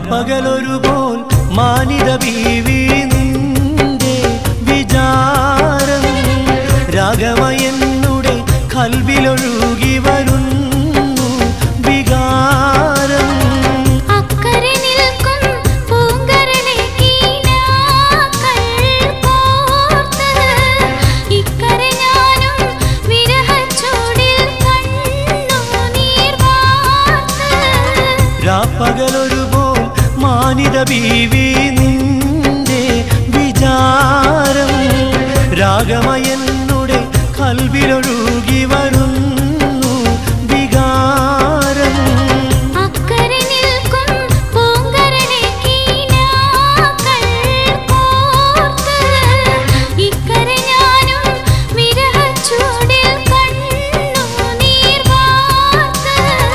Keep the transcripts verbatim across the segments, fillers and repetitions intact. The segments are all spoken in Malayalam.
രാപ്പകലൊരുപോൽ മാനിത ബീവി നിന്റെ വിചാരം രാഗമയെന്നുടെ കൽവിലൊഴുകി വരുന്നു വികാരം. അക്കരെ നിൽക്കും പൂങ്കരളെ കീനാക്കൾ കോർത്ത് ഇക്കരെ ഞാനും വിരഹച്ചൂടിൽ കണ്ണുനീർ വാർത്ത്. രാപ്പകലൊരുപോൽ മാനിത ബീവി നിന്റെ വിചാരം രാഗമയെന്നുടെ കൽവിലൊഴുകി വരുന്നു വികാരം. അക്കരെ നിൽക്കും പൂങ്കരളെ കീനാക്കൾ കോർത്ത് ഇക്കരെ ഞാനും വിരഹച്ചൂടിൽ കണ്ണുനീർ വാർത്ത്.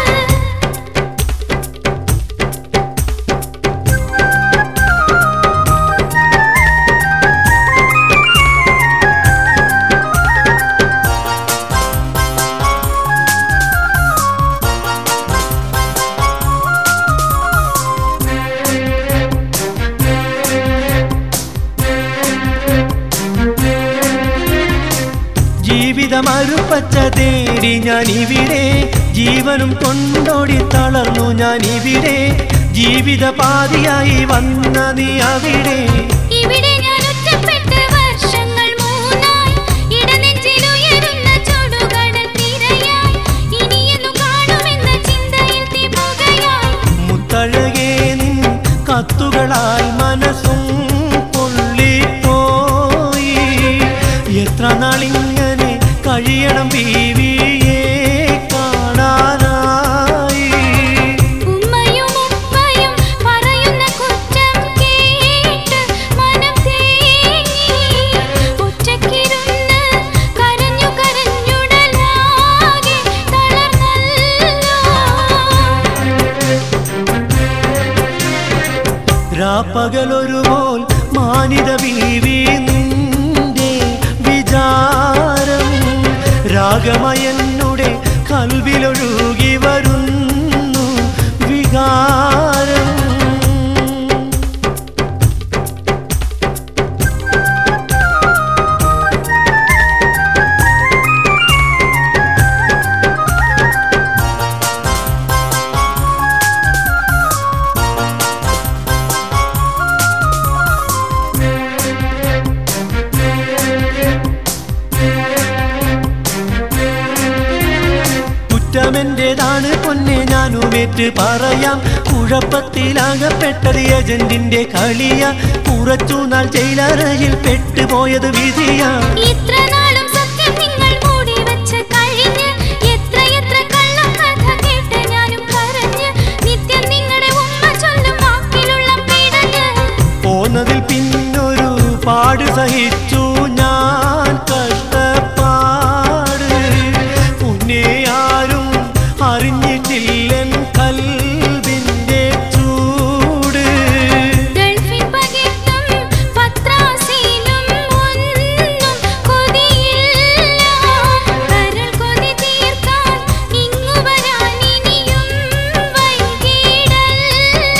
ജീവിതമരുപ്പച്ച തേടി ഞാനിവിടെ ജീവനും കൊണ്ടോടി തളർന്നു ഞാനിവിടെ ജീവിതപാതിയായി വന്ന നീ അവിടെ. ഇവിടെ ഞാൻ ഒറ്റപ്പെട്ട് വർഷങ്ങൾ മൂന്നായി ഇടനെഞ്ചിലുയരുന്ന ചുടുകടൽ തിരയായി ഇനിയെന്നു കാണുമെന്ന ചിന്തയിൽ തീപുകയായി. മുത്തഴകേ നിൻ കത്തുകളാൽ മനസ്സും പൊള്ളിപ്പോയി. എത്ര നാളിങ്ങനെ കഴിയണം ബീവിയെ കാണാനായി. ഉമ്മയും ഉപ്പയും പറയുന്ന കുറ്റം കേട്ട് മനം തേങ്ങി ഒറ്റയ്ക്കിരുന്ന് കരഞ്ഞു കരഞ്ഞുടലാകെ തളർന്നല്ലോ. രാപ്പകലൊരുപോൽ മാനിത ബീവി നിന്റെ വിചാരം രാഗമയെന്നുടെ കൽവിലൊഴുകി വരുന്നു വികാരം. കുറ്റമെന്റേതാണ് പൊന്നെ ഞാനുമേറ്റ് പറയാം. കുഴപ്പത്തിലാകപ്പെട്ടത് ഏജന്റിന്റെ കളിയ കുറച്ചു നാൾ ജയിലറയിൽ പെട്ടുപോയത് വിധിയ. ഇത്ര നാളും സത്യം നിങ്ങൾ മൂടി വെച്ച് കഴിഞ്ഞ് എത്ര എത്ര കള്ളക്കഥ കേട്ട് ഞാനും കരഞ്ഞ് നിത്യം നിങ്ങളുടെ ഉമ്മ ചൊല്ലും വാക്കിലുള്ള പിടഞ്ഞ്. പോന്നതിൽ പിന്നൊരു പാട് സഹിച്ചു ഞാൻ കഷ്ടപ്പാട് പൊന്നെ ആരും അറിഞ്ഞിട്ടില്ലൻ കൽവിന്റെ ചൂട്. ഗൾഫിൻ പകിട്ടും പത്രാസിലും ഒന്നും കൊതിയില്ല. കരൾ കൊതി തീർക്കാൻ ഇങ്ങു വരാൻ ഇനിയും വൈകിടല്ല.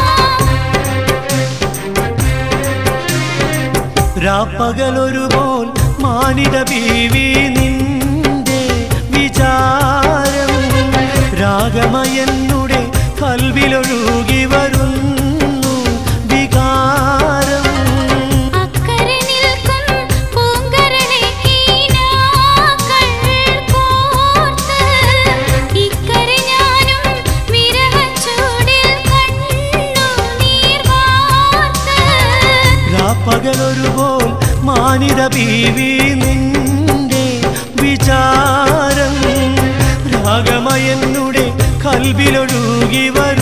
രാപ്പകലൊരുപോൽ മാനിത ബീവി നിന്റെ വിചാരം രാഗമയെന്നുടെ കൽവിലൊഴുകി വരുന്നു വികാരം. അക്കരെ നിൽക്കും പൂങ്കരളെ കീനാക്കൾ കോർത്ത് ഇക്കരെ ഞാനും വിരഹച്ചൂടിൽ കണ്ണുനീർ വാർത്ത്. രാപ്പകലൊരുപോൽ മാനിത ബീവി നിന്റെ വിചാരം രാഗമയെന്നുടെ കൽവിലൊഴുകി വരും